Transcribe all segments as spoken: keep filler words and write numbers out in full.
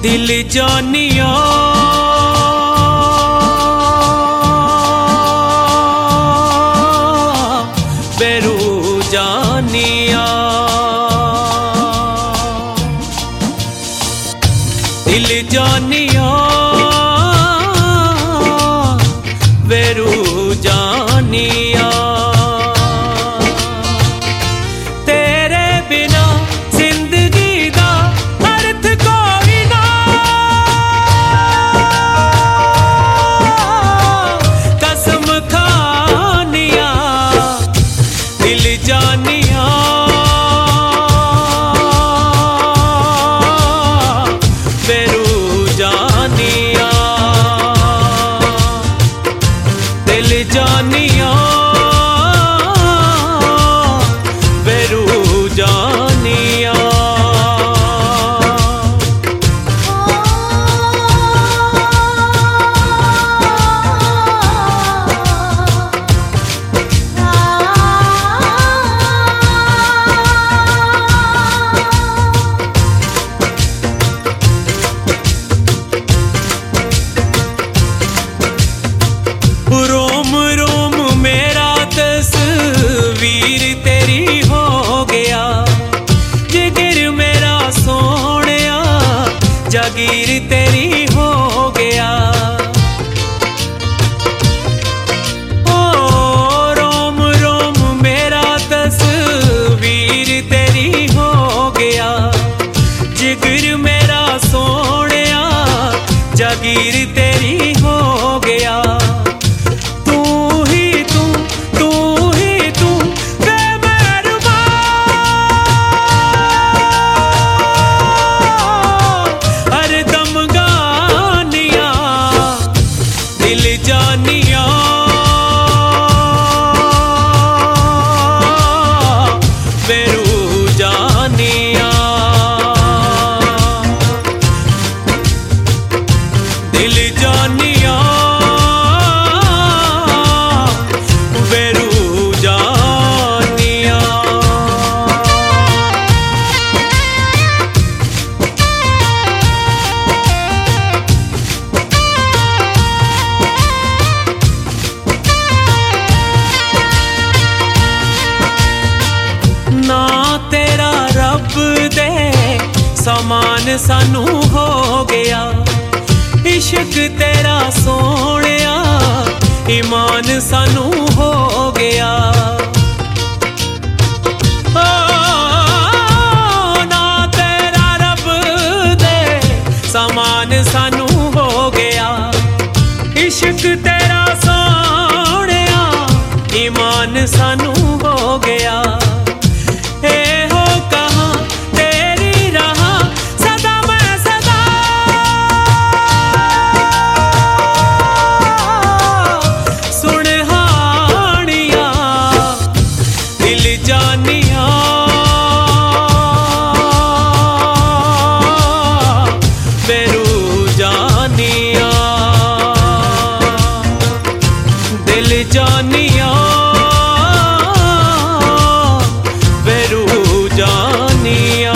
दिल जानिया बेरू जानिया दिल जानिया बेरू जानिया तेरे बिना जिंदगी दा अर्थ कोई ना कसम खानिया दिल जानिया बेरू जानिया दिल जानिया बेरू जानिया रोम रोम मेरा तस्वीर तेरी हो गया जिगर मेरा सोनिया जागीर तेरी हो गया ओ रोम रोम मेरा तस्वीर तेरी हो गया जिगर मेरा सोनिया जागीर तेरी हो गया दिल जानिया बेरू जानिया दिल जानिया बेरू जानिया ना तेरा रब दे समान सानू हो गया इश्क तेरा सोनिया ईमान सानू हो गया ओ, ना तेरा रब दे समान सानू हो गया इश्क तेरा सोनिया ईमान सानू हो गया जानिया बेरू जानिया दिल जानिया बेरू जानिया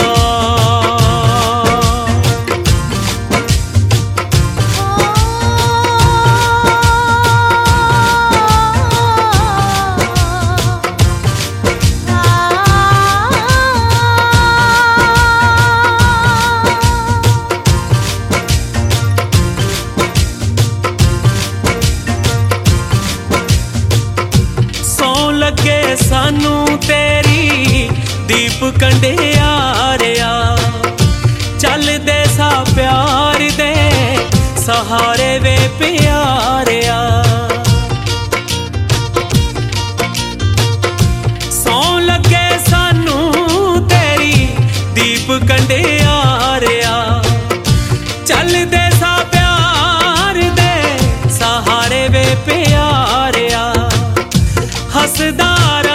लगे सानू तेरी दीप कंडे आरिया चल दे सा प्यार दे सहारे वे प्यारिया सौ लगे सानू तेरी दीप कंडे आरिया चल दे सा प्यार दे सहारे वे प्यारिया हसदार